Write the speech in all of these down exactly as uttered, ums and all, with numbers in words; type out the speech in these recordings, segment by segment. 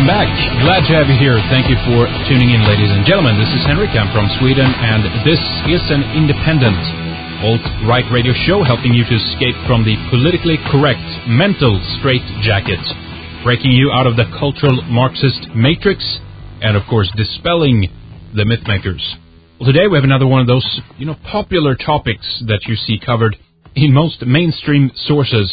welcome back. Glad to have you here. Thank you for tuning in, ladies and gentlemen. This is Henrik. I'm from Sweden, and this is an independent alt-right radio show helping you to escape from the politically correct mental straitjacket, breaking you out of the cultural Marxist matrix, and, of course, dispelling the mythmakers. Well, today we have another one of those, you know, popular topics that you see covered in most mainstream sources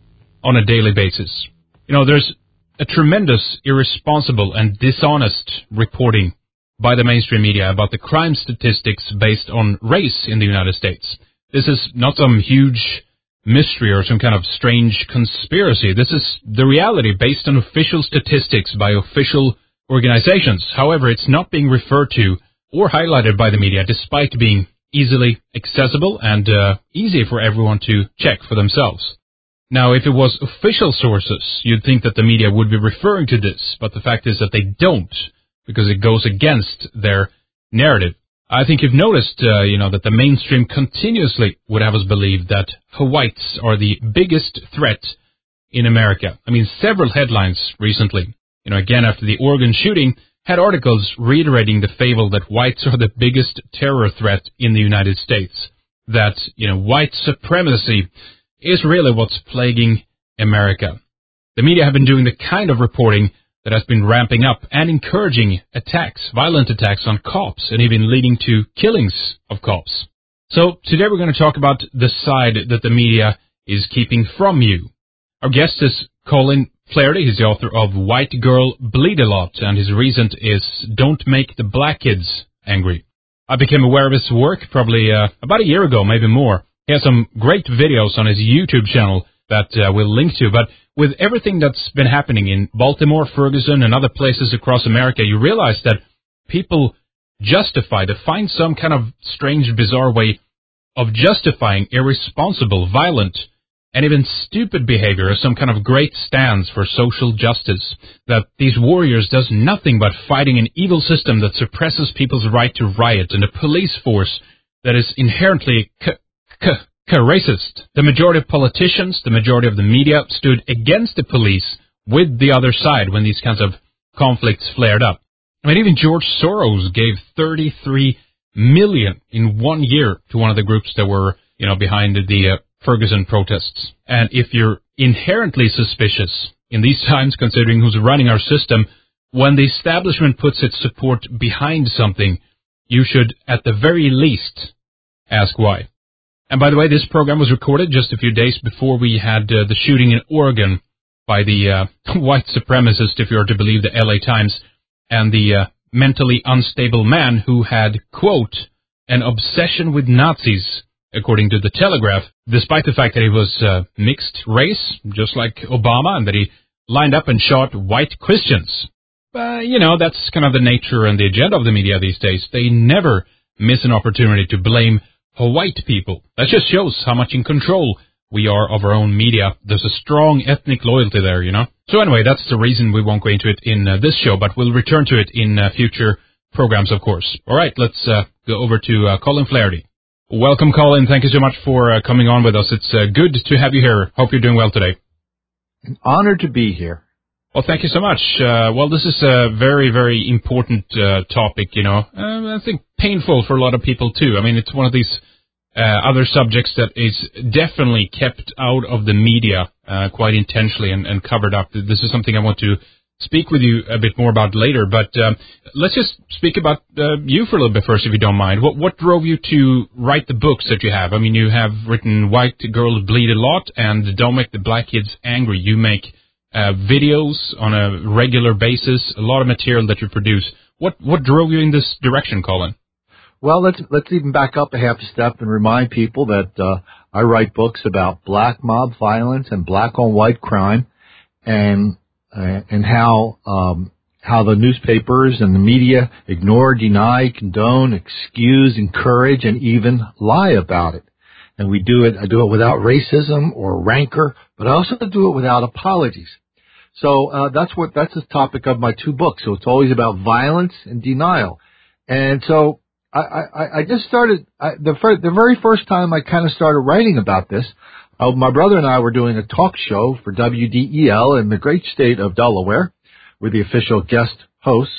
on a daily basis. You know, there's a tremendous, irresponsible, and dishonest reporting by the mainstream media about the crime statistics based on race in the United States. This is not some huge mystery or some kind of strange conspiracy. This is the reality based on official statistics by official organizations. However, it's not being referred to or highlighted by the media, despite being easily accessible and uh, easy for everyone to check for themselves. Now, if it was official sources, you'd think that the media would be referring to this, but the fact is that they don't, because it goes against their narrative. I think you've noticed, uh, you know, that the mainstream continuously would have us believe that whites are the biggest threat in America. I mean, several headlines recently, you know, again after the Oregon shooting, had articles reiterating the fable that whites are the biggest terror threat in the United States. That, you know, white supremacy is really what's plaguing America. The media have been doing the kind of reporting that has been ramping up and encouraging attacks, violent attacks on cops, and even leading to killings of cops. So today we're going to talk about the side that the media is keeping from you. Our guest is Colin Flaherty. He's the author of White Girl Bleed a Lot, and his reason is Don't Make the Black Kids Angry. I became aware of his work probably uh, about a year ago, maybe more. He has some great videos on his YouTube channel that uh, we'll link to, but with everything that's been happening in Baltimore, Ferguson, and other places across America, you realize that people justify, they find some kind of strange, bizarre way of justifying irresponsible, violent, and even stupid behavior as some kind of great stands for social justice, that these warriors does nothing but fighting an evil system that suppresses people's right to riot and a police force that is inherently c- c- c- racist. The majority of politicians, the majority of the media stood against the police with the other side when these kinds of conflicts flared up. I mean, even George Soros gave thirty-three million in one year to one of the groups that were, you know, behind the uh, Ferguson protests. And if you're inherently suspicious in these times, considering who's running our system, when the establishment puts its support behind something, you should, at the very least, ask why. And by the way, this program was recorded just a few days before we had uh, the shooting in Oregon by the uh, white supremacist, if you're to believe the L A Times, and the uh, mentally unstable man who had, quote, an obsession with Nazis, according to the Telegraph, despite the fact that he was uh, mixed race, just like Obama, and that he lined up and shot white Christians. Uh, you know, that's kind of the nature and the agenda of the media these days. They never miss an opportunity to blame white people. That just shows how much in control we are of our own media. There's a strong ethnic loyalty there, you know. So anyway, that's the reason we won't go into it in uh, this show, but we'll return to it in uh, future programs, of course. All right, let's uh, go over to uh, Colin Flaherty. Welcome, Colin. Thank you so much for uh, coming on with us. It's uh, good to have you here. Hope you're doing well today. An honor to be here. Well, thank you so much. Uh, well, this is a very, very important uh, topic, you know. Uh, I think painful for a lot of people, too. I mean, it's one of these uh, other subjects that is definitely kept out of the media uh, quite intentionally and, and covered up. This is something I want to speak with you a bit more about later, but um, let's just speak about uh, you for a little bit first, if you don't mind. What what drove you to write the books that you have? I mean, you have written White Girl Bleed a Lot and Don't Make the Black Kids Angry. You make uh, videos on a regular basis, a lot of material that you produce. What what drove you in this direction, Colin? Well, let's let's even back up a half a step and remind people that uh, I write books about black mob violence and black on white crime, and Uh, and how um, how the newspapers and the media ignore, deny, condone, excuse, encourage, and even lie about it. And we do it. I do it without racism or rancor, but I also do it without apologies. So uh, that's what that's the topic of my two books. So it's always about violence and denial. And so I, I, I just started I, the fir- the very first time I kind of started writing about this. Uh, my brother and I were doing a talk show for W D E L in the great state of Delaware, were the official guest hosts.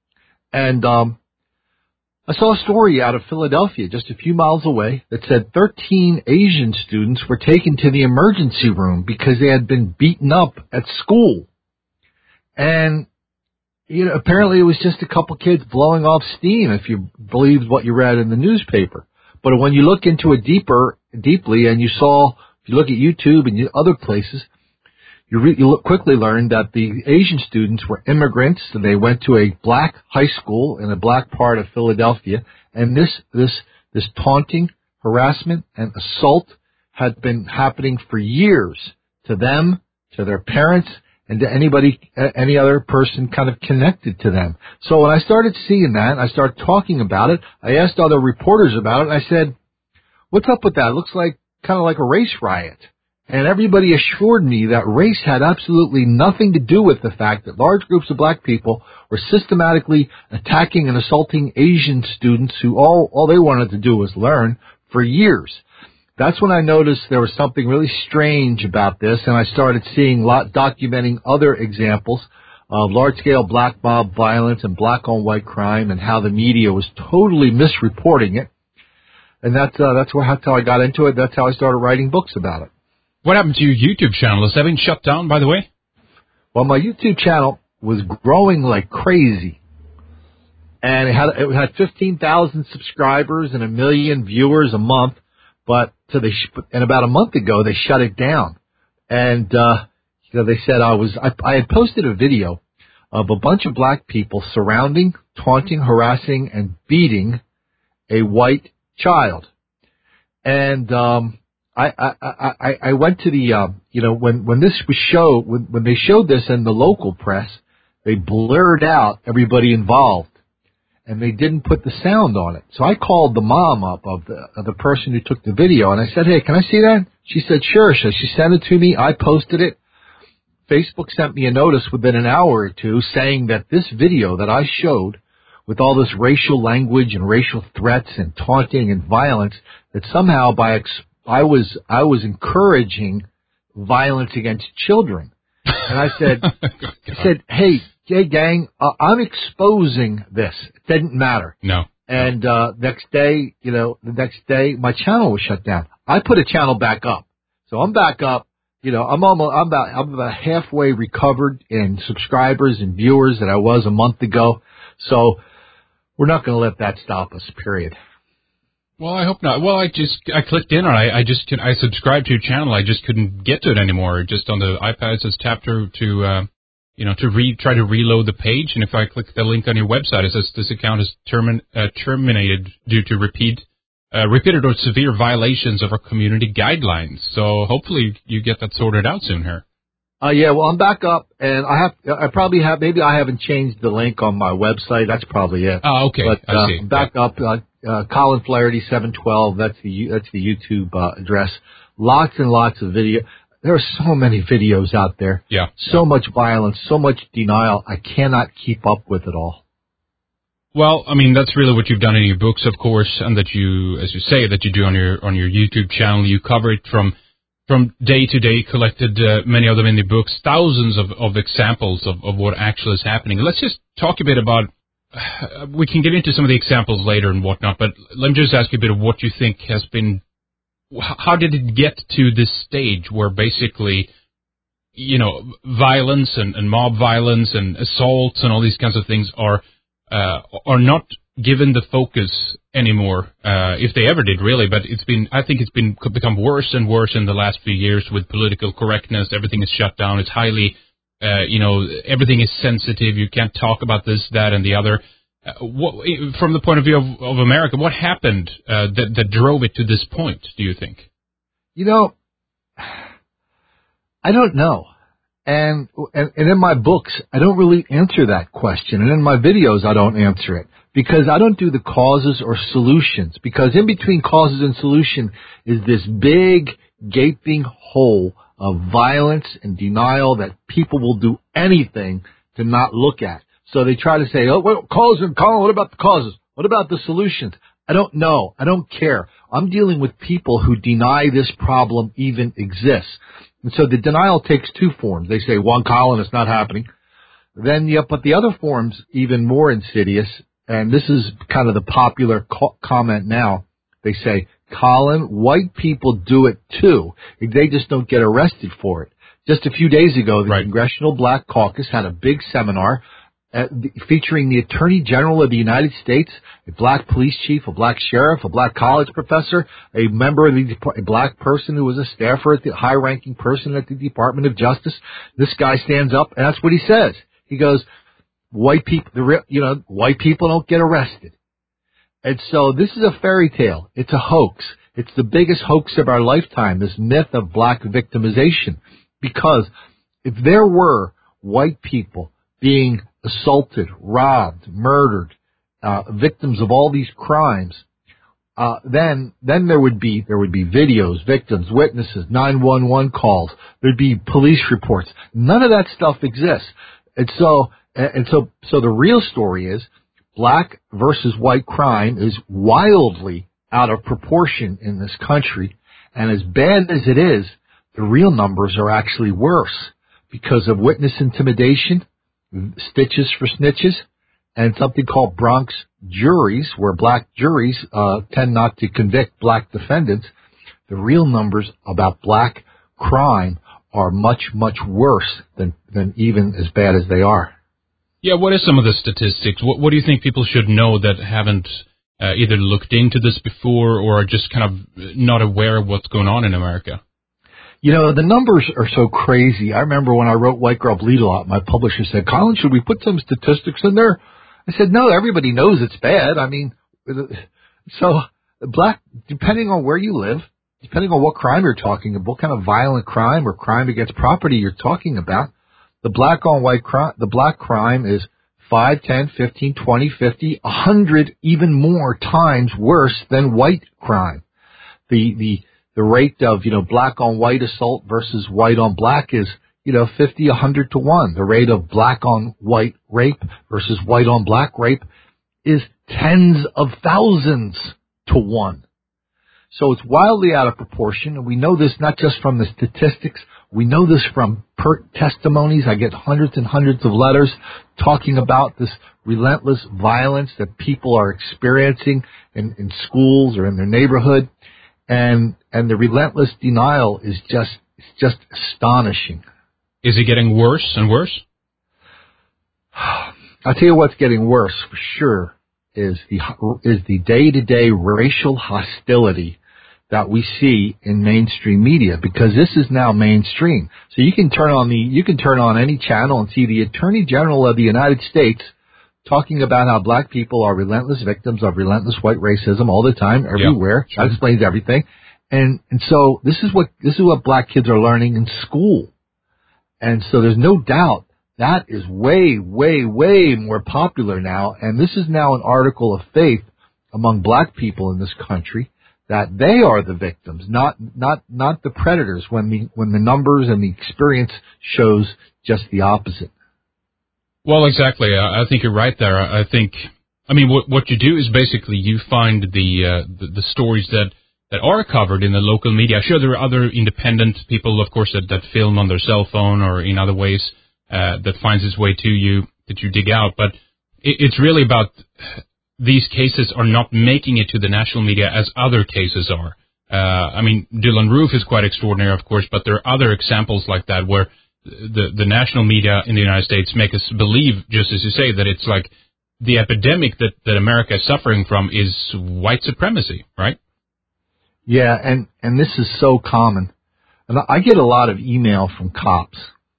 And um, I saw a story out of Philadelphia, just a few miles away, that said thirteen Asian students were taken to the emergency room because they had been beaten up at school. And, you know, apparently it was just a couple kids blowing off steam, if you believed what you read in the newspaper. But when you look into it deeper, deeply, and you saw, if you look at YouTube and you, other places, you, re, you look, quickly learn that the Asian students were immigrants, and they went to a black high school in a black part of Philadelphia, and this this this taunting, harassment, and assault had been happening for years to them, to their parents, and to anybody, any other person kind of connected to them. So when I started seeing that, I started talking about it, I asked other reporters about it, and I said, what's up with that? It looks like kind of like a race riot. And everybody assured me that race had absolutely nothing to do with the fact that large groups of black people were systematically attacking and assaulting Asian students who all, all they wanted to do was learn for years. That's when I noticed there was something really strange about this, and I started seeing lot documenting other examples of large-scale black mob violence and black-on-white crime, and how the media was totally misreporting it. And that's uh, that's, where, that's how I got into it. That's how I started writing books about it. What happened to your YouTube channel? Is that been shut down, by the way? Well, my YouTube channel was growing like crazy, and it had it had fifteen thousand subscribers and a million viewers a month. But so they sh- and about a month ago they shut it down, and uh, you know they said I was I, I had posted a video of a bunch of black people surrounding, taunting, harassing, and beating a white child, and um, I, I I I went to the uh, you know when when this was showed when when they showed this in the local press, they blurred out everybody involved. And they didn't put the sound on it. So I called the mom up of the of the person who took the video, and I said, hey, can I see that? She said, sure. So she sent it to me. I posted it. Facebook sent me a notice within an hour or two saying that this video that I showed with all this racial language and racial threats and taunting and violence, that somehow by ex- I was I was encouraging violence against children. And I said, I said, hey, Hey, gang, uh, I'm exposing this. It didn't matter. No. And uh next day, you know, the next day, my channel was shut down. I put a channel back up. So I'm back up. You know, I'm almost, I'm about, I'm about halfway recovered in subscribers and viewers that I was a month ago. So we're not going to let that stop us, period. Well, I hope not. Well, I just, I clicked in on it. I, I just, I subscribed to your channel. I just couldn't get to it anymore. Just on the iPad, it says tap to, to, uh, you know, to re try to reload the page, and if I click the link on your website, it says this account is termin, uh, terminated due to repeat, uh, repeated or severe violations of our community guidelines. So hopefully you get that sorted out soon here. Uh, yeah, well, I'm back up, and I have, I probably have, maybe I haven't changed the link on my website. That's probably it. Oh, okay. But, I uh, see. I'm back yeah. up, uh, uh, Colin Flaherty seven twelve. That's the, that's the YouTube, uh, address. Lots and lots of video. There are so many videos out there. Yeah. So yeah. much violence, so much denial. I cannot keep up with it all. Well, I mean, that's really what you've done in your books, of course, and that you, as you say, that you do on your on your YouTube channel. You cover it from from day to day, collected uh, many of them in the books, thousands of, of examples of, of what actually is happening. Let's just talk a bit about, uh, we can get into some of the examples later and whatnot, but let me just ask you a bit of what you think has been, how did it get to this stage where basically, you know, violence and, and mob violence and assaults and all these kinds of things are uh, are not given the focus anymore, uh, if they ever did, really. But it's been, I think it's been become worse and worse in the last few years with political correctness. Everything is shut down. It's highly, uh, you know, everything is sensitive. You can't talk about this, that, and the other. Uh, what, from the point of view of, of America, what happened uh, that, that drove it to this point, do you think? You know, I don't know. And, and and in my books, I don't really answer that question. And in my videos, I don't answer it. Because I don't do the causes or solutions. Because in between causes and solution is this big, gaping hole of violence and denial that people will do anything to not look at. So they try to say, oh, what causes and Colin, what about the causes? What about the solutions? I don't know. I don't care. I'm dealing with people who deny this problem even exists. And so the denial takes two forms. They say, one, Colin, it's not happening. then, yeah, but the other form's even more insidious, and this is kind of the popular co- comment now. They say, Colin, white people do it too. They just don't get arrested for it. Just a few days ago, the right. Congressional Black Caucus had a big seminar uh, the, featuring the Attorney General of the United States, a black police chief, a black sheriff, a black college professor, a member of the a black person who was a staffer at the high-ranking person at the Department of Justice. This guy stands up, and that's what he says. He goes, "White people, the real, you know, white people don't get arrested." And so this is a fairy tale. It's a hoax. It's the biggest hoax of our lifetime, this myth of black victimization. Because if there were white people being assaulted, robbed, murdered, uh, victims of all these crimes, uh, then then there would be there would be videos, victims, witnesses, nine one one calls. There'd be police reports. None of that stuff exists. And so and so so the real story is black versus white crime is wildly out of proportion in this country, and as bad as it is, the real numbers are actually worse because of witness intimidation, stitches for snitches, and something called Bronx juries, where black juries uh, tend not to convict black defendants. The real numbers about black crime are much, much worse than, than even as bad as they are. Yeah, what is some of the statistics? What, what do you think people should know that haven't uh, either looked into this before or are just kind of not aware of what's going on in America? You know, the numbers are so crazy. I remember when I wrote White Girl Bleed a Lot, my publisher said, Colin, should we put some statistics in there? I said, no, everybody knows it's bad. I mean, so black, depending on where you live, depending on what crime you're talking about, what kind of violent crime or crime against property you're talking about, the black on white crime, the black crime is five, ten, fifteen, twenty, fifty, one hundred, even more times worse than white crime. The, the, The rate of, you know, black on white assault versus white on black is, you know, fifty, one hundred to one. The rate of black on white rape versus white on black rape is tens of thousands to one. So it's wildly out of proportion, and we know this not just from the statistics. We know this from per testimonies. I get hundreds and hundreds of letters talking about this relentless violence that people are experiencing in, in schools or in their neighborhood. And and the relentless denial is just it's just astonishing. Is it getting worse and worse? I'll tell you what's getting worse for sure is the is the day-to-day racial hostility that we see in mainstream media, because this is now mainstream. So you can turn on the you can turn on any channel and see the Attorney General of the United States talking about how black people are relentless victims of relentless white racism all the time, everywhere. Yeah, sure. That explains everything. And and so this is what this is what black kids are learning in school. And so there's no doubt that is way, way, way more popular now. And this is now an article of faith among black people in this country that they are the victims, not not not the predators, when the when the numbers and the experience shows just the opposite. Well, exactly. I, I think you're right there. I, I think, I mean, what what you do is basically you find the, uh, the the stories that, that are covered in the local media. Sure, there are other independent people, of course, that, that film on their cell phone or in other ways uh, that finds its way to you, that you dig out. But it, it's really about these cases are not making it to the national media as other cases are. Uh, I mean, Dylan Roof is quite extraordinary, of course, but there are other examples like that where the the national media in the United States make us believe, just as you say, that it's like the epidemic that, that America is suffering from is white supremacy, right? Yeah, and, and this is so common. And I get a lot of email from cops,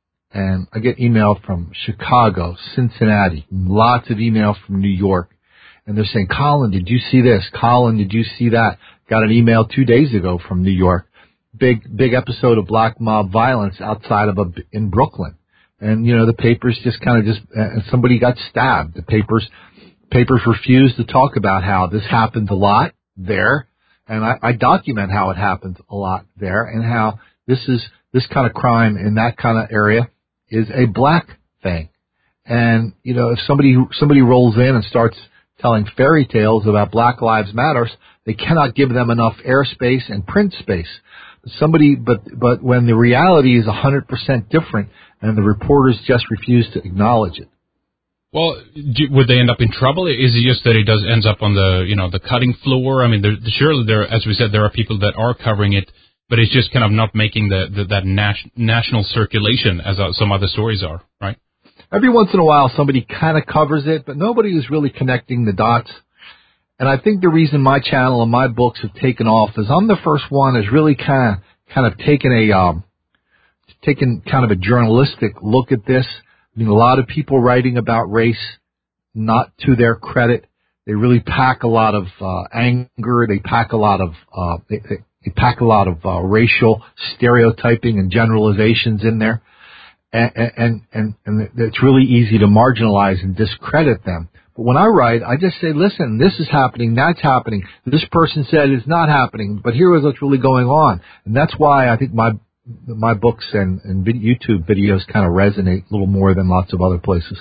and I get email from Chicago, Cincinnati, lots of email from New York, and they're saying, Colin, did you see this? Colin, did you see that? Got an email two days ago from New York. Big, big episode of black mob violence outside of a, in Brooklyn. And, you know, the papers just kind of just, uh, somebody got stabbed. The papers, papers refused to talk about how this happened a lot there. And I, I document how it happens a lot there and how this is, this kind of crime in that kind of area is a black thing. And, you know, if somebody, somebody rolls in and starts telling fairy tales about Black Lives Matter, they cannot give them enough airspace and print space. somebody, but but when the reality is one hundred percent different, and the reporters just refuse to acknowledge it. Well, do, would they end up in trouble? Is it just that it does ends up on the you know the cutting floor? I mean, there, surely there, as we said, there are people that are covering it, but it's just kind of not making the, the that nas- national circulation as uh, some other stories are, right? Every once in a while, somebody kind of covers it, but nobody is really connecting the dots. And I think the reason my channel and my books have taken off is I'm the first one that's really kind of kind of taken a um, taken kind of a journalistic look at this. I mean, a lot of people writing about race, not to their credit. They really pack a lot of uh, anger. They pack a lot of uh, they, they pack a lot of uh, racial stereotyping and generalizations in there, and and and and it's really easy to marginalize and discredit them. But when I write, I just say, listen, this is happening, that's happening. This person said it's not happening, but here is what's really going on. And that's why I think my my books and, and YouTube videos kind of resonate a little more than lots of other places.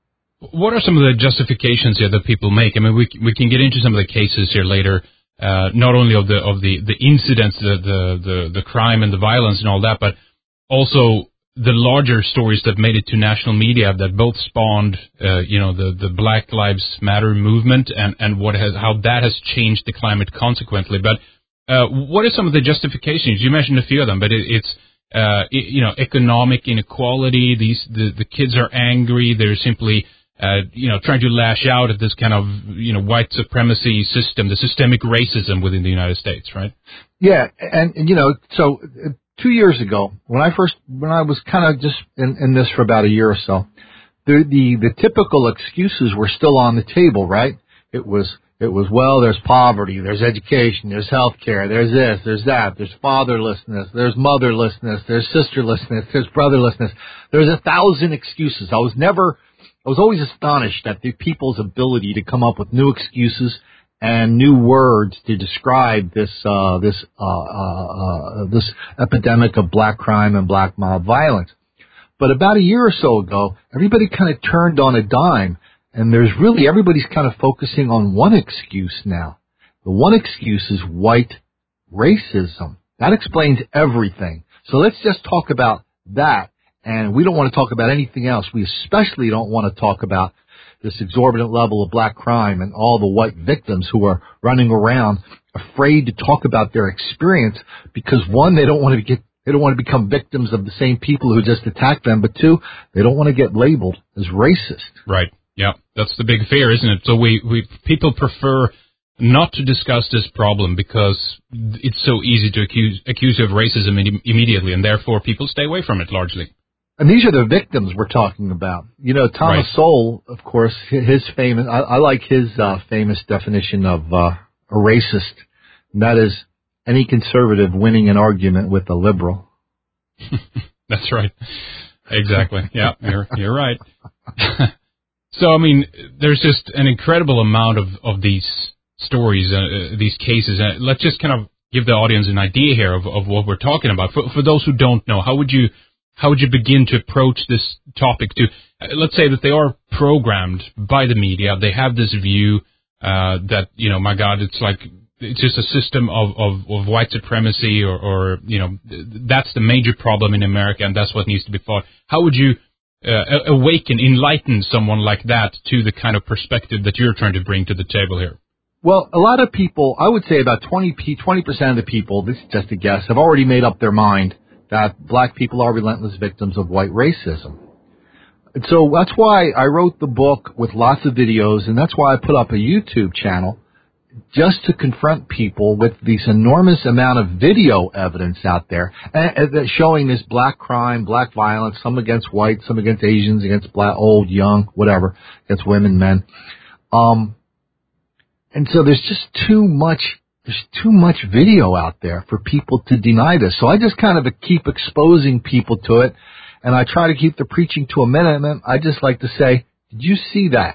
What are some of the justifications here that people make? I mean, we we can get into some of the cases here later, uh, not only of the of the, the incidents, the, the, the, the crime and the violence and all that, but also the larger stories that made it to national media that both spawned, uh, you know, the, the Black Lives Matter movement and, and what has, how that has changed the climate consequently. But, uh, what are some of the justifications? You mentioned a few of them, but it, it's, uh, it, you know, economic inequality. These, the, the kids are angry. They're simply, uh, you know, trying to lash out at this kind of, you know, white supremacy system, the systemic racism within the United States, right? Yeah. And, and you know, so, uh, Two years ago, when I first, when I was kind of just in, in this for about a year or so, the, the the typical excuses were still on the table, right? It was it was well, there's poverty, there's education, there's health care, there's this, there's that, there's fatherlessness, there's motherlessness, there's sisterlessness, there's brotherlessness. There's a thousand excuses. I was never, I was always astonished at the people's ability to come up with new excuses and new words to describe this uh, this uh, uh, uh, this epidemic of black crime and black mob violence. But about a year or so ago, everybody kind of turned on a dime, and there's really everybody's kind of focusing on one excuse now. The one excuse is white racism. That explains everything. So let's just talk about that, and we don't want to talk about anything else. We especially don't want to talk about this exorbitant level of black crime and all the white victims who are running around afraid to talk about their experience because, one, they don't want to get they don't want to become victims of the same people who just attacked them, but two, they don't want to get labeled as racist. Right. Yeah, that's the big fear, isn't it? So we, we people prefer not to discuss this problem because it's so easy to accuse accuse you of racism im- immediately, and therefore people stay away from it largely. And these are the victims we're talking about. You know, Thomas right. Sowell, of course, his famous, I, I like his uh, famous definition of uh, a racist, and that is any conservative winning an argument with a liberal. That's right. Exactly. Yeah, you're, you're right. So, I mean, there's just an incredible amount of, of these stories, uh, these cases. Uh, let's just kind of give the audience an idea here of, of what we're talking about. For, for those who don't know, how would you How would you begin to approach this topic? To uh, let's say that they are programmed by the media, they have this view uh, that you know, my God, it's like it's just a system of, of, of white supremacy, or, or you know, that's the major problem in America, and that's what needs to be fought. How would you uh, awaken, enlighten someone like that to the kind of perspective that you're trying to bring to the table here? Well, a lot of people, I would say about twenty percent of the people, this is just a guess, have already made up their mind that black people are relentless victims of white racism. And so that's why I wrote the book with lots of videos, and that's why I put up a YouTube channel, just to confront people with this enormous amount of video evidence out there and, and showing this black crime, black violence, some against whites, some against Asians, against black, old, young, whatever, against women, men. Um, and so there's just too much There's too much video out there for people to deny this. So I just kind of keep exposing people to it, and I try to keep the preaching to a minimum. I just like to say, did you see that?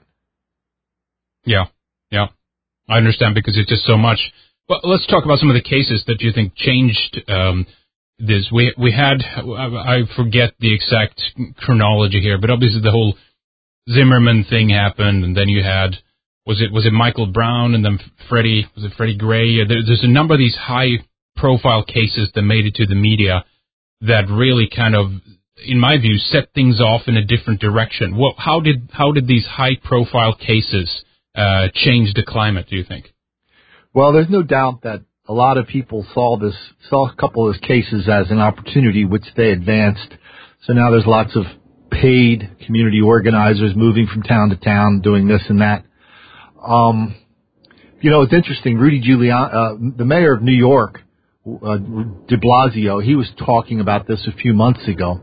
Yeah, yeah. I understand, because it's just so much. Well, let's talk about some of the cases that you think changed um, this. We we had, I forget the exact chronology here, but obviously the whole Zimmerman thing happened, and then you had, Was it was it Michael Brown, and then Freddie, was it Freddie Gray? There, there's a number of these high high-profile cases that made it to the media that really kind of, in my view, set things off in a different direction? Well, how did how did these high-profile cases uh, change the climate, do you think? Well, there's no doubt that a lot of people saw this, saw a couple of those cases as an opportunity which they advanced. So now there's lots of paid community organizers moving from town to town doing this and that. Um, you know, it's interesting. Rudy Giuliani, uh, the mayor of New York, uh, de Blasio, he was talking about this a few months ago.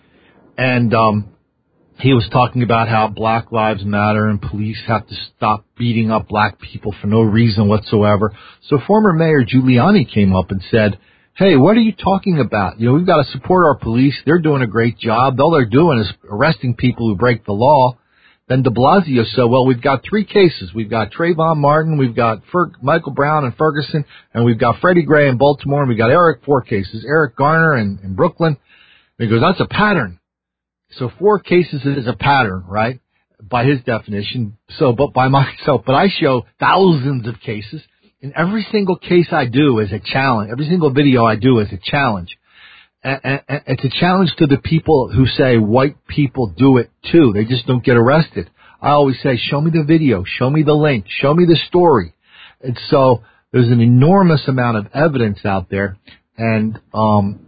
And um, he was talking about how Black Lives Matter and police have to stop beating up black people for no reason whatsoever. So former Mayor Giuliani came up and said, hey, what are you talking about? You know, we've got to support our police. They're doing a great job. All they're doing is arresting people who break the law. Then de Blasio said, well, we've got three cases. We've got Trayvon Martin, we've got Fer- Michael Brown in Ferguson, and we've got Freddie Gray in Baltimore, and we've got Eric, four cases, Eric Garner in, in Brooklyn. And he goes, that's a pattern. So four cases is a pattern, right, by his definition. So, but by myself, but I show thousands of cases. And every single case I do is a challenge. Every single video I do is a challenge. And, and, and it's a challenge to the people who say white people do it too. They just don't get arrested. I always say, show me the video, show me the link, show me the story. And so there's an enormous amount of evidence out there. And, um,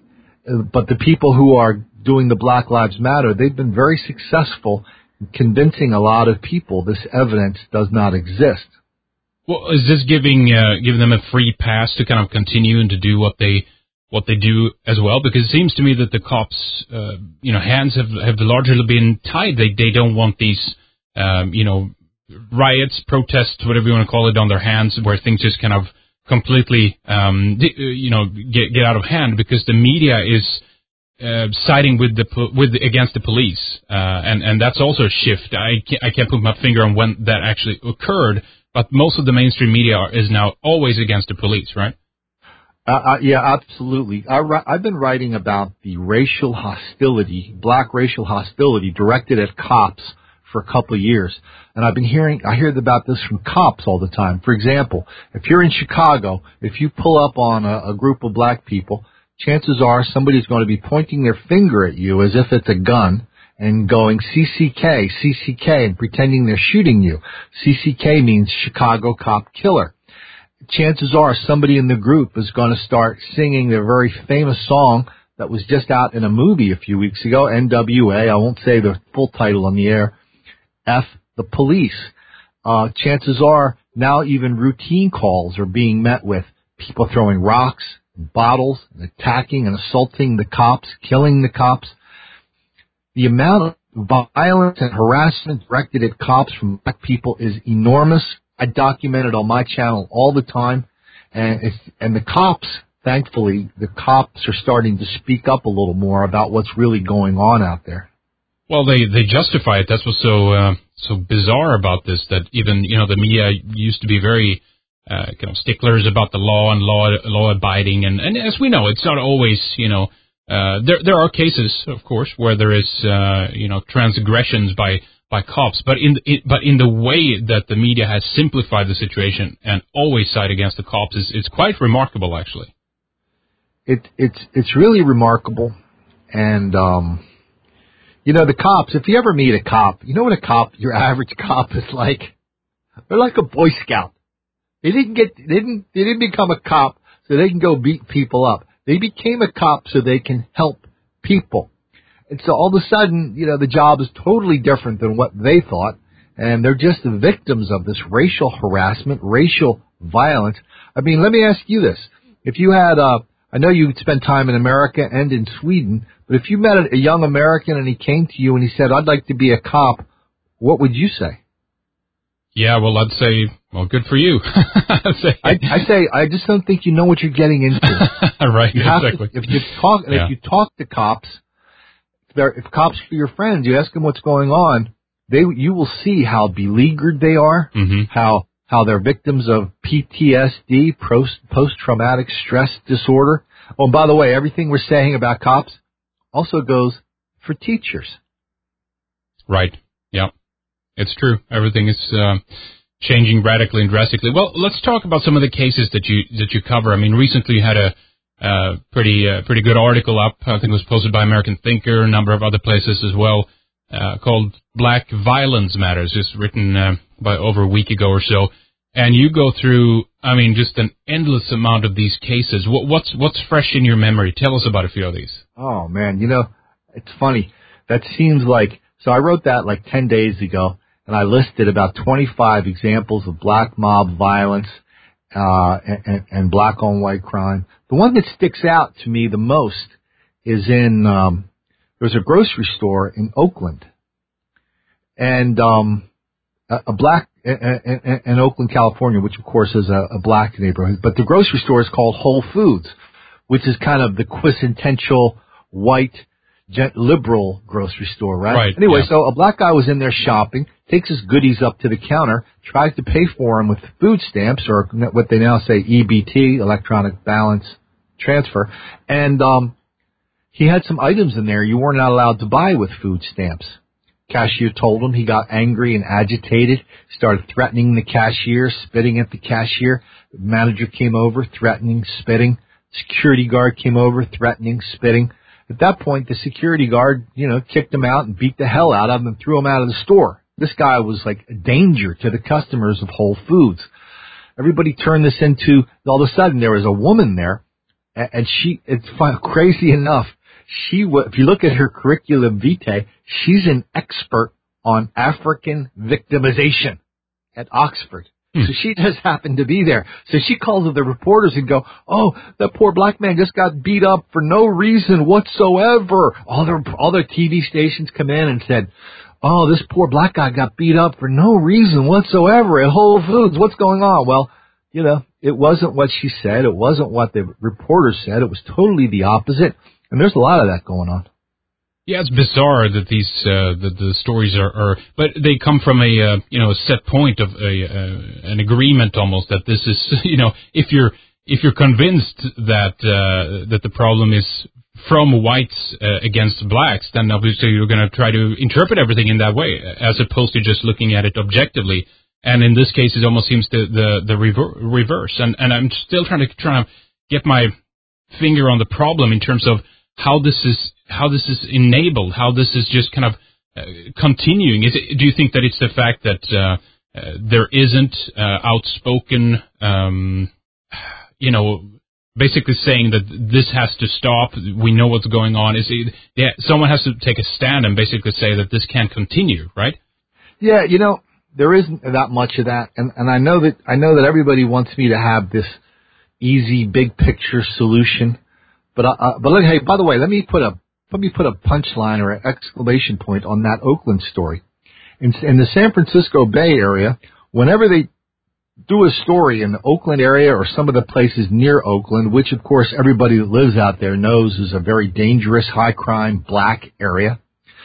but the people who are doing the Black Lives Matter, they've been very successful in convincing a lot of people this evidence does not exist. Well, is this giving uh, giving them a free pass to kind of continue and to do what they what they do as well? Because it seems to me that the cops, uh, you know, hands have have largely been tied. They they don't want these, um, you know, riots, protests, whatever you want to call it, on their hands, where things just kind of completely, um, you know, get get out of hand, because the media is uh, siding with the with the, against the police, uh, and and that's also a shift. I can't, I can't put my finger on when that actually occurred. But most of the mainstream media is now always against the police, right? Uh, uh, yeah, absolutely. I, I've been writing about the racial hostility, black racial hostility directed at cops for a couple of years. And I've been hearing, I hear about this from cops all the time. For example, if you're in Chicago, if you pull up on a, a group of black people, chances are somebody's going to be pointing their finger at you as if it's a gun, and going C C K, C C K, and pretending they're shooting you. C C K means Chicago Cop Killer. Chances are somebody in the group is going to start singing their very famous song that was just out in a movie a few weeks ago, N W A. I won't say the full title on the air. F the police. Uh, chances are now even routine calls are being met with people throwing rocks and bottles and attacking and assaulting the cops, killing the cops. The amount of violence and harassment directed at cops from black people is enormous. I document it on my channel all the time. And it's, and the cops, thankfully, the cops are starting to speak up a little more about what's really going on out there. Well, they, they justify it. That's what's so, uh, so bizarre about this, that even, you know, the media used to be very, uh, kind of sticklers about the law and law, law abiding. And, and as we know, it's not always, you know, Uh, there there are cases, of course, where there is, uh, you know, transgressions by, by cops, but in, in but in the way that the media has simplified the situation and always side against the cops is it's quite remarkable, actually. It it's it's really remarkable, and um, you know, the cops. If you ever meet a cop, you know what a cop, your average cop is like. They're like a Boy Scout. They didn't get they didn't they didn't become a cop so they can go beat people up. They became a cop so they can help people. And so all of a sudden, you know, the job is totally different than what they thought. And they're just the victims of this racial harassment, racial violence. I mean, let me ask you this. If you had, uh, I know you spent time in America and in Sweden, but if you met a young American and he came to you and he said, I'd like to be a cop, what would you say? Yeah, well, I'd say, well, good for you. I'd say, I, I say, I just don't think you know what you're getting into. Right, you have exactly. To, if you talk, yeah. if you talk to cops, if, they're, if cops are your friends, you ask them what's going on, they, you will see how beleaguered they are, mm-hmm. how, how they're victims of P T S D, post, post-traumatic stress disorder. Oh, and by the way, everything we're saying about cops also goes for teachers. Right. Yeah. It's true. Everything is uh, changing radically and drastically. Well, let's talk about some of the cases that you that you cover. I mean, recently you had a uh, pretty uh, pretty good article up. I think it was posted by American Thinker, a number of other places as well, uh, called "Black Violence Matters." It's written uh, by over a week ago or so, and you go through, I mean, just an endless amount of these cases. What, what's what's fresh in your memory? Tell us about a few of these. Oh man, you know, it's funny. That seems like so. I wrote that like ten days ago. And I listed about twenty-five examples of black mob violence uh, and, and black on white crime. The one that sticks out to me the most is in um, there's a grocery store in Oakland, and um, a, a black in, in Oakland, California, which of course is a, a black neighborhood. But the grocery store is called Whole Foods, which is kind of the quintessential white liberal grocery store, right? Right. Anyway, yeah. so a black guy was in there shopping, takes his goodies up to the counter, tries to pay for them with food stamps, or what they now say E B T, electronic balance transfer, and um, he had some items in there you weren't allowed to buy with food stamps. Cashier told him. He got angry and agitated, started threatening the cashier, spitting at the cashier. The manager came over, threatening, spitting. Security guard came over, threatening, spitting. At that point, the security guard, you know, kicked him out and beat the hell out of him and threw him out of the store. This guy was like a danger to the customers of Whole Foods. Everybody turned this into, all of a sudden there was a woman there, and she, it's fun, crazy enough, she, if you look at her curriculum vitae, she's an expert on African victimization at Oxford. So she just happened to be there. So she calls the reporters and go, oh, that poor black man just got beat up for no reason whatsoever. All their, all their T V stations come in and said, oh, this poor black guy got beat up for no reason whatsoever at Whole Foods. What's going on? Well, you know, it wasn't what she said. It wasn't what the reporters said. It was totally the opposite. And there's a lot of that going on. Yeah, it's bizarre that these uh, that the stories are, are, but they come from a uh, you know a set point of a uh, an agreement almost that this is you know if you're if you're convinced that uh, that the problem is from whites uh, against blacks, then obviously you're going to try to interpret everything in that way as opposed to just looking at it objectively. And in this case, it almost seems the the, the rever- reverse. And and I'm still trying to try to get my finger on the problem in terms of how this is. How this is enabled, how this is just kind of uh, continuing. Is it, do you think that it's the fact that uh, uh, there isn't uh, outspoken, um, you know, basically saying that this has to stop, we know what's going on? Is it, yeah, someone has to take a stand and basically say that this can't continue, right? Yeah, you know, there isn't that much of that, and, and I know that I know that everybody wants me to have this easy, big picture solution. But uh, but hey, by the way, let me put a Let me put a punchline or an exclamation point on that Oakland story. In, in the San Francisco Bay Area, whenever they do a story in the Oakland area or some of the places near Oakland, which of course everybody that lives out there knows is a very dangerous, high crime, black area.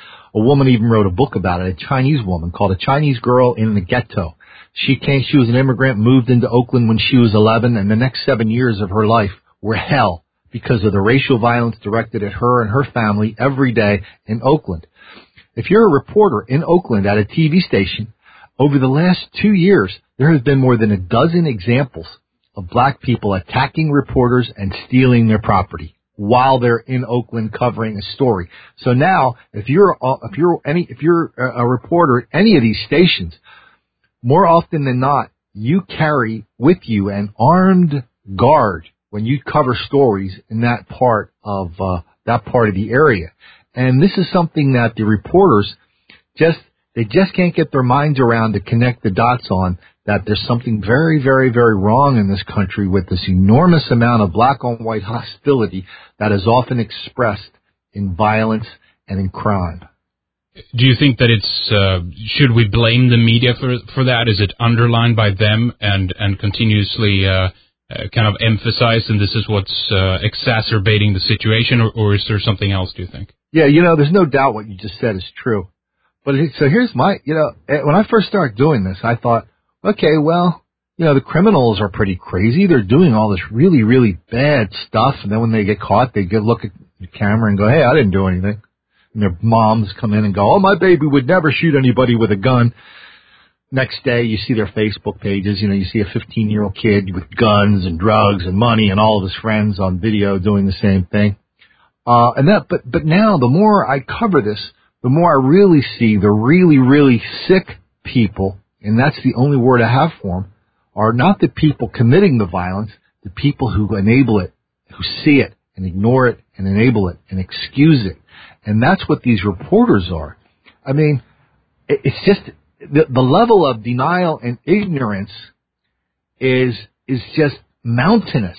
A woman even wrote a book about it, a Chinese woman called A Chinese Girl in the Ghetto. She came, she was an immigrant, moved into Oakland when she was eleven, and the next seven years of her life were hell, because of the racial violence directed at her and her family every day in Oakland. If you're a reporter in Oakland at a T V station, over the last two years, there has been more than a dozen examples of black people attacking reporters and stealing their property while they're in Oakland covering a story. So now, if you're if you're any if you're a reporter at any of these stations, more often than not, you carry with you an armed guard when you cover stories in that part of uh, that part of the area. And this is something that the reporters just, they just can't get their minds around to connect the dots on, that there's something very, very, very wrong in this country with this enormous amount of black on white hostility that is often expressed in violence and in crime. Do you think that it's, uh, should we blame the media for for that? Is it underlined by them and, and continuously uh, Uh, kind of emphasized, and this is what's uh, exacerbating the situation, or, or is there something else, do you think? Yeah, you know, there's no doubt what you just said is true. But it, so here's my, you know, when I first started doing this, I thought, okay, well, you know, the criminals are pretty crazy. They're doing all this really, really bad stuff, and then when they get caught, they get look at the camera and go, hey, I didn't do anything. And their moms come in and go, oh, my baby would never shoot anybody with a gun. next day you see their Facebook pages. You know, you see a fifteen-year-old kid with guns and drugs and money and all of his friends on video doing the same thing. Uh, and that, but, but now the more I cover this, the more I really see the really, really sick people, and that's the only word I have for them, are not the people committing the violence, the people who enable it, who see it and ignore it and enable it and excuse it. And that's what these reporters are. I mean, it's just the, the level of denial and ignorance is is just mountainous.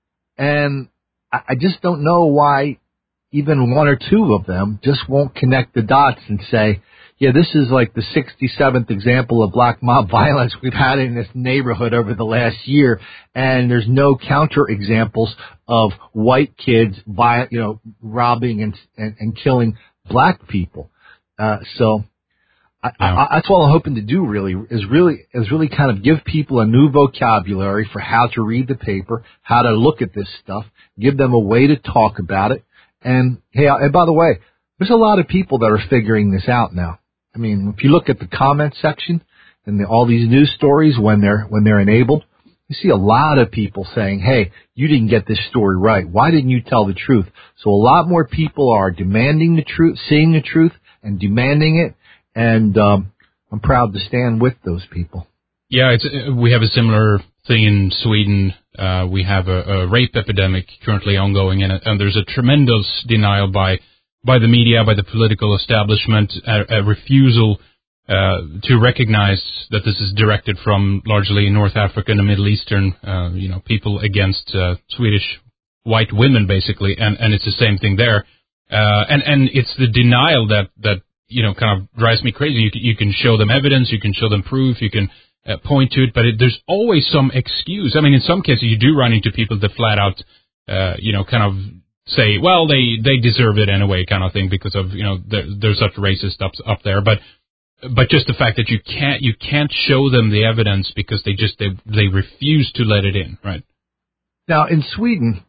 And I, I just don't know why even one or two of them just won't connect the dots and say, yeah, this is like the sixty-seventh example of black mob violence we've had in this neighborhood over the last year, and there's no counter examples of white kids, you know, robbing and and, and killing black people. Uh, so I, yeah. I, that's all I'm hoping to do. Really, is really is really kind of give people a new vocabulary for how to read the paper, how to look at this stuff, give them a way to talk about it. And hey, and by the way, there's a lot of people that are figuring this out now. I mean, if you look at the comment section and the, all these news stories when they're when they're enabled, you see a lot of people saying, "Hey, you didn't get this story right. Why didn't you tell the truth?" So a lot more people are demanding the truth, seeing the truth, and demanding it. And um, I'm proud to stand with those people. Yeah, it's, we have a similar thing in Sweden. Uh, we have a, a rape epidemic currently ongoing, and, and there's a tremendous denial by. by the media, by the political establishment, a, a refusal uh, to recognize that this is directed from largely North African and Middle Eastern, uh, you know, people against uh, Swedish white women, basically, and, and it's the same thing there. Uh, and, and it's the denial that, that, you know, kind of drives me crazy. You can, you can show them evidence, you can show them proof, you can uh, point to it, but it, there's always some excuse. I mean, in some cases, you do run into people that flat out, uh, you know, kind of say, well, they, they deserve it anyway, kind of thing, because of, you know, there, there's such racist up up there. But but just the fact that you can't you can't show them the evidence because they just they they refuse to let it in, right? Now in Sweden,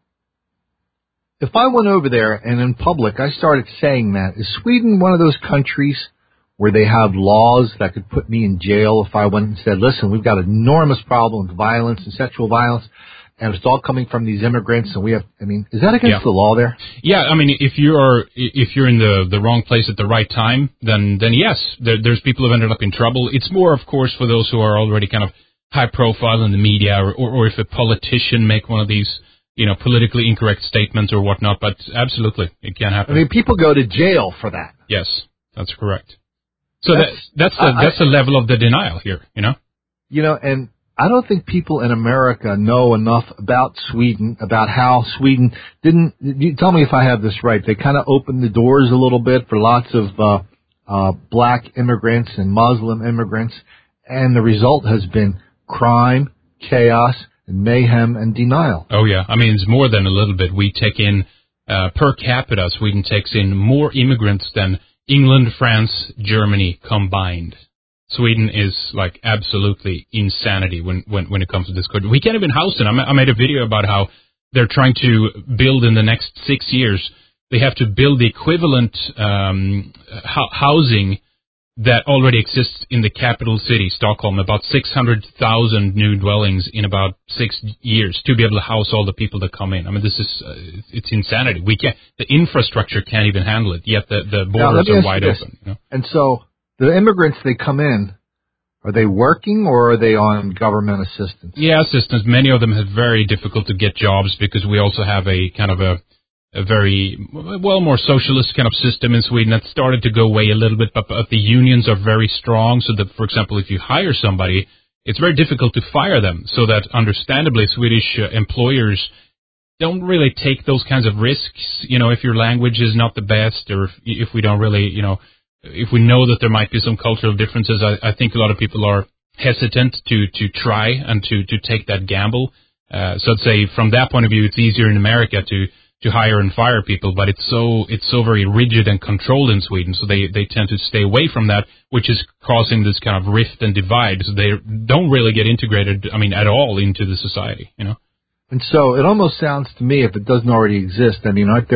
if I went over there and in public I started saying that, is Sweden one of those countries where they have laws that could put me in jail if I went and said, listen, we've got an enormous problem with violence and sexual violence, and it's all coming from these immigrants, and we have, I mean, is that against yeah. the law there? Yeah, I mean, if you're if you're in the, the wrong place at the right time, then then yes, there, there's people who've ended up in trouble. It's more, of course, for those who are already kind of high profile in the media, or, or, or if a politician make one of these, you know, politically incorrect statements or whatnot. But absolutely, it can happen. I mean, people go to jail for that. Yes, that's correct. So that's, that, that's the I, that's the level of the denial here, you know. You know, and I don't think people in America know enough about Sweden, about how Sweden didn't, you tell me if I have this right, they kind of opened the doors a little bit for lots of uh, uh, black immigrants and Muslim immigrants, and the result has been crime, chaos, and mayhem and denial. Oh, yeah. I mean, it's more than a little bit. We take in, uh, per capita, Sweden takes in more immigrants than England, France, Germany combined. Sweden is like absolutely insanity when, when, when it comes to this country. We can't even house it. I made a video about how they're trying to build in the next six years. They have to build the equivalent um, housing that already exists in the capital city, Stockholm, about six hundred thousand new dwellings in about six years to be able to house all the people that come in. I mean, this is, uh, it's insanity. We can't, the infrastructure can't even handle it, yet the, the borders are wide open. You know? And so, the immigrants, they come in, are they working or are they on government assistance? Yeah, assistance. Many of them have very difficult to get jobs because we also have a kind of a, a very, well, more socialist kind of system in Sweden that started to go away a little bit, but, but the unions are very strong so that, for example, if you hire somebody, it's very difficult to fire them, so that understandably Swedish uh, employers don't really take those kinds of risks, you know, if your language is not the best or if, if we don't really, you know, if we know that there might be some cultural differences, I, I think a lot of people are hesitant to, to try and to, to take that gamble. Uh, so I'd say from that point of view, it's easier in America to, to hire and fire people, but it's so, it's so very rigid and controlled in Sweden. So they, they tend to stay away from that, which is causing this kind of rift and divide. So they don't really get integrated, I mean, at all into the society, you know? And so it almost sounds to me, if it doesn't already exist, I mean, aren't there,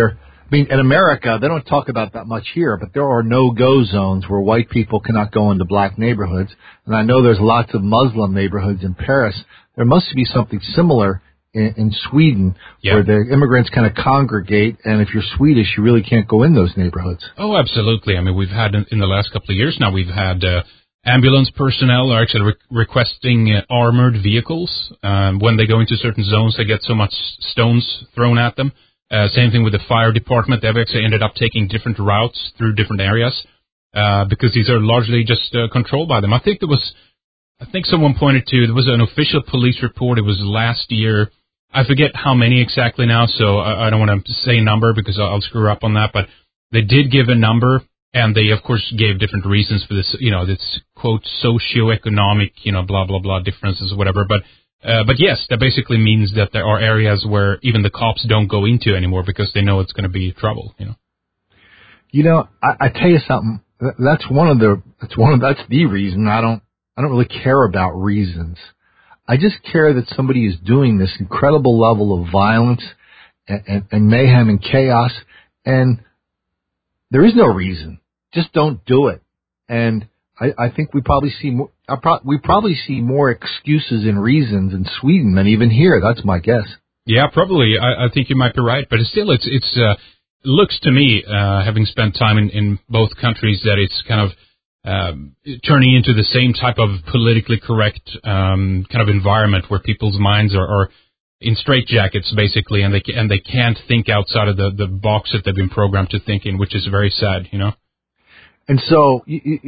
I mean, in America, they don't talk about that much here, but there are no-go zones where white people cannot go into black neighborhoods. And I know there's lots of Muslim neighborhoods in Paris. There must be something similar in, in Sweden, yeah, where the immigrants kind of congregate, and if you're Swedish, you really can't go in those neighborhoods. Oh, absolutely. I mean, we've had, in the last couple of years now, we've had uh, ambulance personnel are actually re- requesting uh, armored vehicles. Um, when they go into certain zones, they get so much stones thrown at them. Uh, same thing with the fire department. They've actually ended up taking different routes through different areas uh, because these are largely just uh, controlled by them. I think there was, I think someone pointed to, there was an official police report. It was last year. I forget how many exactly now, so I, I don't want to say a number because I'll, I'll screw up on that. But they did give a number, and they, of course, gave different reasons for this, you know, this, quote, socioeconomic, you know, blah, blah, blah, differences or whatever. But Uh, but yes, that basically means that there are areas where even the cops don't go into anymore because they know it's going to be trouble. You know. You know, I, I tell you something. That's one of the. That's one of. That's the reason I don't. I don't really care about reasons. I just care that somebody is doing this incredible level of violence and, and, and mayhem and chaos, and there is no reason. Just don't do it. And I, I think we probably see more. I pro- we probably see more excuses and reasons in Sweden than even here. That's my guess. Yeah, probably. I, I think you might be right, but still, it's it's uh, looks to me, uh, having spent time in, in both countries, that it's kind of um, turning into the same type of politically correct um, kind of environment where people's minds are, are in straitjackets, basically, and they and they can't think outside of the, the box that they've been programmed to think in, which is very sad, you know. And so,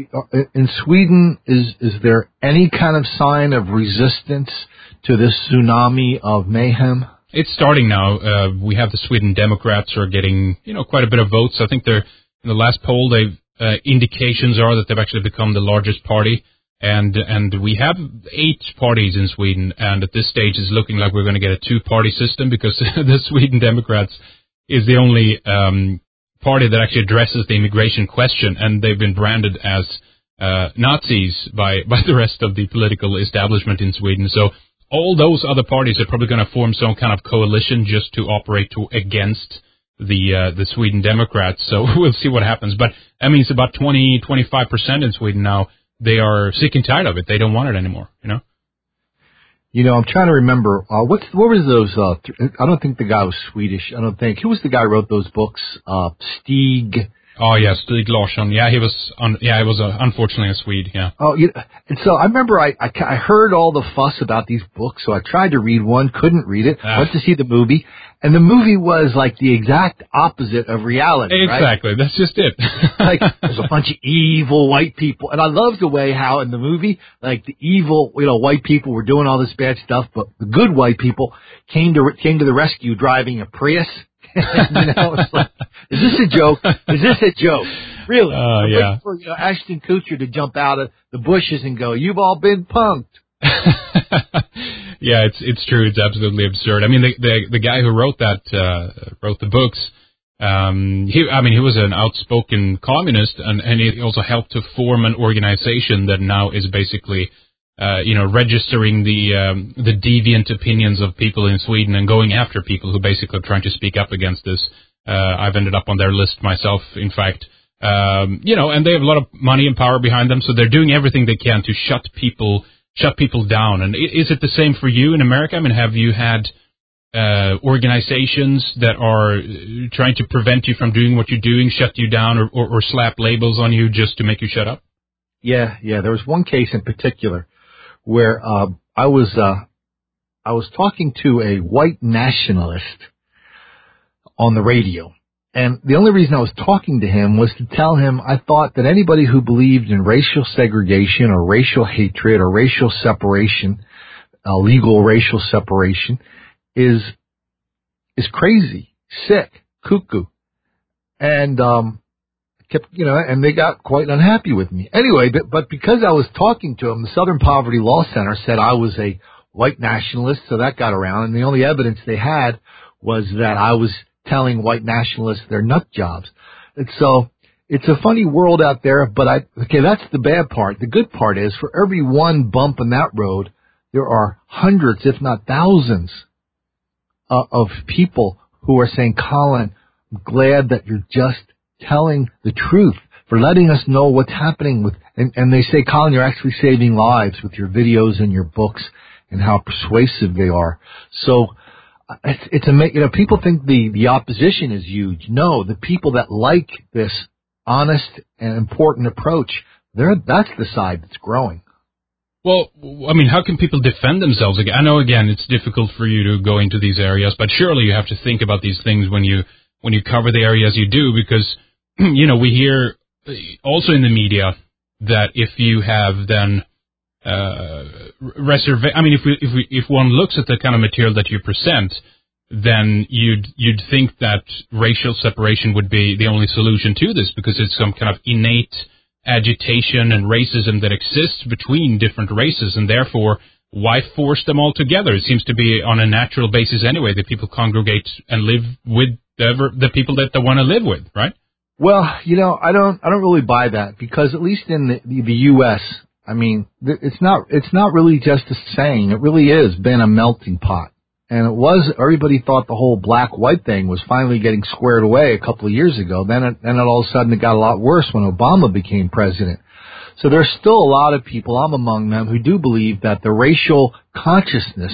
in Sweden, is is there any kind of sign of resistance to this tsunami of mayhem? It's starting now. Uh, we have the Sweden Democrats are getting, you know, quite a bit of votes. I think they're in the last poll. They've uh, indications are that they've actually become the largest party, and and we have eight parties in Sweden. And at this stage, it's looking like we're going to get a two-party system because the Sweden Democrats is the only Um, party that actually addresses the immigration question, and they've been branded as uh, Nazis by, by the rest of the political establishment in Sweden. So all those other parties are probably going to form some kind of coalition just to operate to, against the uh, the Sweden Democrats. So we'll see what happens. But that means about twenty, twenty-five percent in Sweden now, they are sick and tired of it. They don't want it anymore, you know? You know, I'm trying to remember, uh, what's, what was those, uh, th- I don't think the guy was Swedish, I don't think. Who was the guy who wrote those books? Uh, Stig? Oh, yeah, Stig Larsson. Yeah, he was, un- yeah, he was uh, unfortunately a Swede, yeah. Oh, you know, and so I remember I, I, I heard all the fuss about these books, so I tried to read one, couldn't read it, uh, went to see the movie, and the movie was like the exact opposite of reality, exactly, right? That's just it. Like, there's a bunch of evil white people, and I love the way how in the movie, like the evil, you know, white people were doing all this bad stuff, but the good white people came to came to the rescue driving a Prius. You know, it's like, is this a joke? Is this a joke? Really? Oh, uh, yeah. For, you know, Ashton Kutcher to jump out of the bushes and go, "You've all been punked." Yeah, it's it's true. It's absolutely absurd. I mean, the the, the guy who wrote that uh, wrote the books. Um, he, I mean, he was an outspoken communist, and, and he also helped to form an organization that now is basically, uh, you know, registering the um, the deviant opinions of people in Sweden and going after people who basically are trying to speak up against this. Uh, I've ended up on their list myself, in fact. Um, you know, and they have a lot of money and power behind them, so they're doing everything they can to shut people shut people down. And is it the same for you in America? I mean, have you had uh, organizations that are trying to prevent you from doing what you're doing, shut you down, or, or, or slap labels on you just to make you shut up? Yeah, yeah. There was one case in particular where uh, I was uh, I was talking to a white nationalist on the radio. And the only reason I was talking to him was to tell him I thought that anybody who believed in racial segregation or racial hatred or racial separation, uh, legal racial separation, is is crazy, sick, cuckoo. And um, kept, you know, and they got quite unhappy with me. Anyway, but, but because I was talking to him, the Southern Poverty Law Center said I was a white nationalist, so that got around. And the only evidence they had was that I was telling white nationalists they're nut jobs. And so it's a funny world out there, but I, okay, that's the bad part. The good part is for every one bump in that road, there are hundreds, if not thousands, uh, of people who are saying, Colin, I'm glad that you're just telling the truth, for letting us know what's happening with, and, and they say, Colin, you're actually saving lives with your videos and your books and how persuasive they are. So it's, it's a, you know, people think the, the opposition is huge. No, the people that like this honest and important approach, they're, that's the side that's growing. Well, I mean, how can people defend themselves? I know, again, it's difficult for you to go into these areas, but surely you have to think about these things when you when you cover the areas you do, because, you know, we hear also in the media that if you have then uh, reserve, I mean, if we, if we, if one looks at the kind of material that you present, then you'd you'd think that racial separation would be the only solution to this, because it's some kind of innate agitation and racism that exists between different races, and therefore, why force them all together? It seems to be on a natural basis anyway, that people congregate and live with the, the people that they want to live with, right? Well, you know, I don't, I don't really buy that, because at least in the, the, the U S, I mean, it's not, it's not really just a saying. It really is been a melting pot. And it was, everybody thought the whole black-white thing was finally getting squared away a couple of years ago. Then it, then it all of a sudden it got a lot worse when Obama became president. So there's still a lot of people, I'm among them, who do believe that the racial consciousness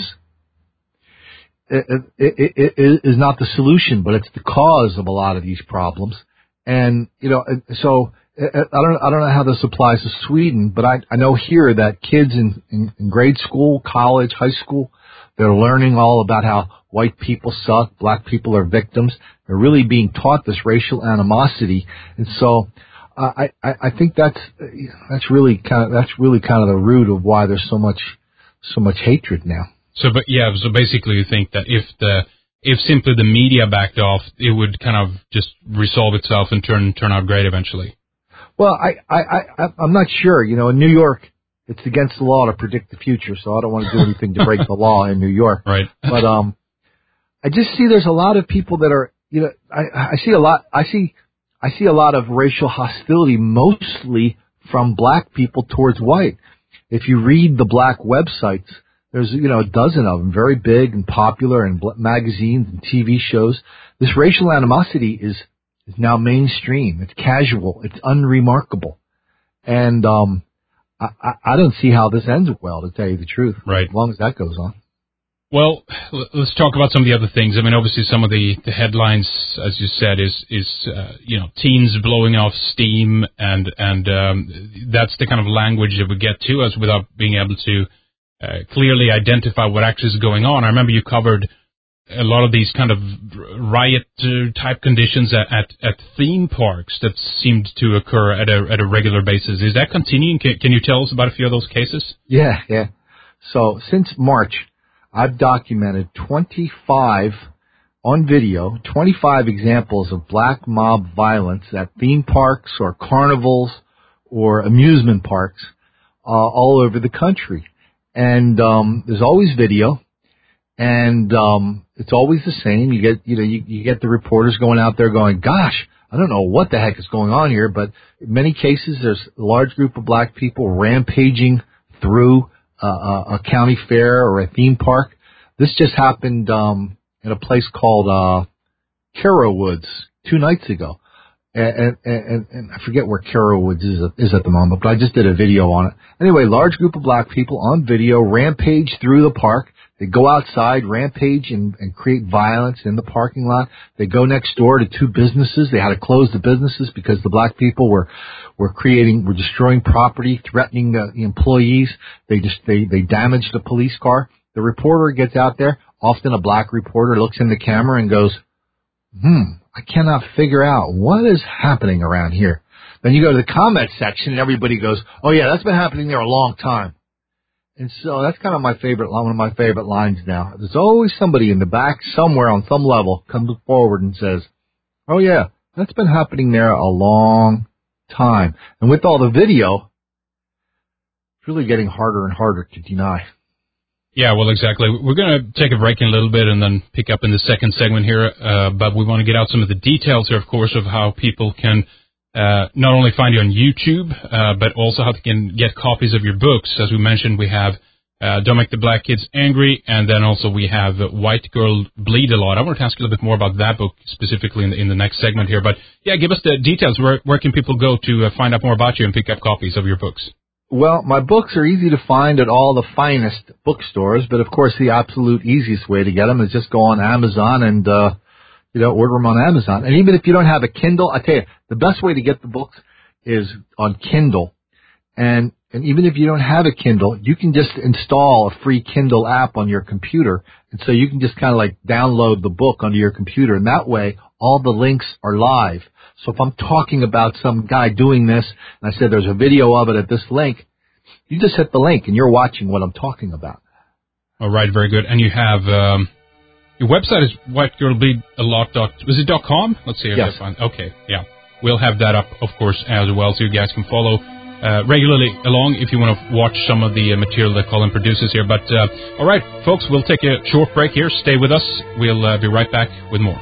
it, it, it, it is not the solution, but it's the cause of a lot of these problems. And, you know, so I don't, I don't know how this applies to Sweden, but I, I know here that kids in, in, in grade school, college, high school, they're learning all about how white people suck, black people are victims. They're really being taught this racial animosity, and so uh, I, I, I think that's that's really kind of that's really kind of the root of why there's so much so much hatred now. So, but yeah, so basically, you think that if the if simply the media backed off, it would kind of just resolve itself and turn turn out great eventually. Well, I I, I I'm not sure. You know, in New York, it's against the law to predict the future, so I don't want to do anything to break the law in New York. Right. But um, I just see there's a lot of people that are, you know, I, I see a lot, I see, I see a lot of racial hostility, mostly from black people towards white. If you read the black websites, there's, you know, a dozen of them, very big and popular, in magazines and T V shows. This racial animosity is is now mainstream. It's casual. It's unremarkable, and um. I, I don't see how this ends well, to tell you the truth, right, as long as that goes on. Well, let's talk about some of the other things. I mean, obviously, some of the, the headlines, as you said, is is uh, you know, teens blowing off steam, and and um, that's the kind of language that we get to us without being able to uh, clearly identify what actually is going on. I remember you covered a lot of these kind of riot-type conditions at, at, at theme parks that seemed to occur at a at a regular basis. Is that continuing? Can, can you tell us about a few of those cases? Yeah, yeah. So since March, I've documented twenty-five on video, twenty-five examples of black mob violence at theme parks or carnivals or amusement parks uh, all over the country. And um, there's always video. And um it's always the same. You get, you know, you, you get the reporters going out there going, gosh, I don't know what the heck is going on here, but in many cases there's a large group of black people rampaging through uh, a, a county fair or a theme park. This just happened um in a place called uh Carroll Woods two nights ago. And, and, and I forget where Carroll Woods is, is at the moment, but I just did a video on it. Anyway, large group of black people on video rampage through the park. They go outside, rampage, and, and create violence in the parking lot. They go next door to two businesses. They had to close the businesses because the black people were were creating, were destroying property, threatening the, the employees. They just they they damaged the police car. The reporter gets out there, often a black reporter, looks in the camera and goes, "Hmm, I cannot figure out what is happening around here." Then you go to the comment section, and everybody goes, "Oh yeah, that's been happening there a long time." And so that's kind of my favorite, one of my favorite lines now. There's always somebody in the back somewhere on some level comes forward and says, "Oh yeah, that's been happening there a long time." And with all the video, it's really getting harder and harder to deny. Yeah, well, exactly. We're going to take a break in a little bit and then pick up in the second segment here. Uh, but we want to get out some of the details here, of course, of how people can Uh, not only find you on YouTube, uh, but also how they can get copies of your books. As we mentioned, we have Uh, Don't Make the Black Kids Angry, and then also we have uh, White Girl Bleed a Lot. I want to ask you a little bit more about that book specifically in the, in the next segment here, but yeah, give us the details. Where, where can people go to uh, find out more about you and pick up copies of your books? Well, my books are easy to find at all the finest bookstores, but of course the absolute easiest way to get them is just go on Amazon and, uh, you know, order them on Amazon. And even if you don't have a Kindle, I tell you, the best way to get the books is on Kindle. And And even if you don't have a Kindle, you can just install a free Kindle app on your computer. And so you can just kind of like download the book onto your computer. And that way, all the links are live. So if I'm talking about some guy doing this, and I said there's a video of it at this link, you just hit the link and you're watching what I'm talking about. All right, very good. And you have, um, your website is white girl bleed a lot dot, was it dot com? Let's see. Yes. Okay, yeah. We'll have that up, of course, as well, so you guys can follow Uh, regularly along if you want to watch some of the uh, material that Colin produces here. But uh, all right, folks, we'll take a short break here. Stay with us. We'll uh, be right back with more.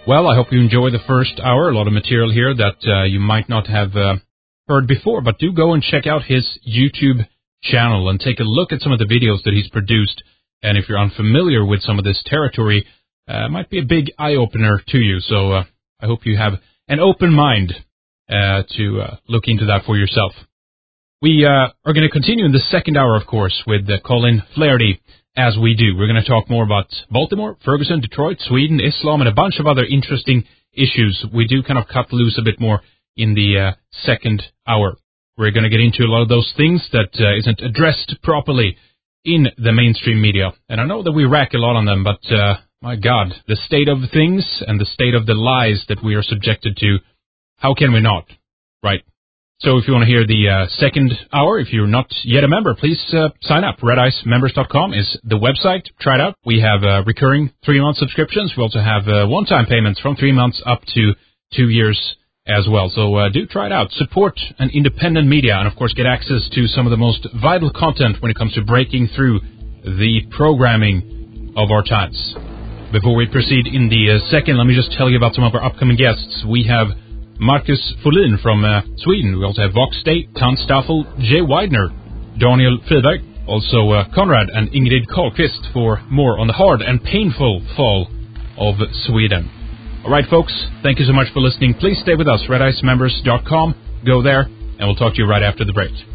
Well, I hope you enjoy the first hour. A lot of material here that uh, you might not have uh, heard before, but do go and check out his YouTube channel and take a look at some of the videos that he's produced. And if you're unfamiliar with some of this territory, uh, it might be a big eye-opener to you. So uh, I hope you have an open mind uh, to uh, look into that for yourself. We uh, are going to continue in the second hour, of course, with uh, Colin Flaherty, as we do. We're going to talk more about Baltimore, Ferguson, Detroit, Sweden, Islam, and a bunch of other interesting issues. We do kind of cut loose a bit more in the uh, second hour. We're going to get into a lot of those things that uh, isn't addressed properly in the mainstream media. And I know that we rack a lot on them, but uh, my God, the state of things and the state of the lies that we are subjected to, how can we not, right? So if you want to hear the uh, second hour, if you're not yet a member, please uh, sign up. red ice members dot com is the website. Try it out. We have uh, recurring three-month subscriptions. We also have uh, one-time payments from three months up to two years as well. So uh, do try it out. Support an independent media and, of course, get access to some of the most vital content when it comes to breaking through the programming of our times. Before we proceed in the uh, second, let me just tell you about some of our upcoming guests. We have Marcus Folin from uh, Sweden. We also have Vox State, Tan Staffel, Jay Widener, Daniel Friberg, also uh, Conrad and Ingrid Karlqvist for more on the hard and painful fall of Sweden. All right, folks, thank you so much for listening. Please stay with us, red ice members dot com. Go there, and we'll talk to you right after the break.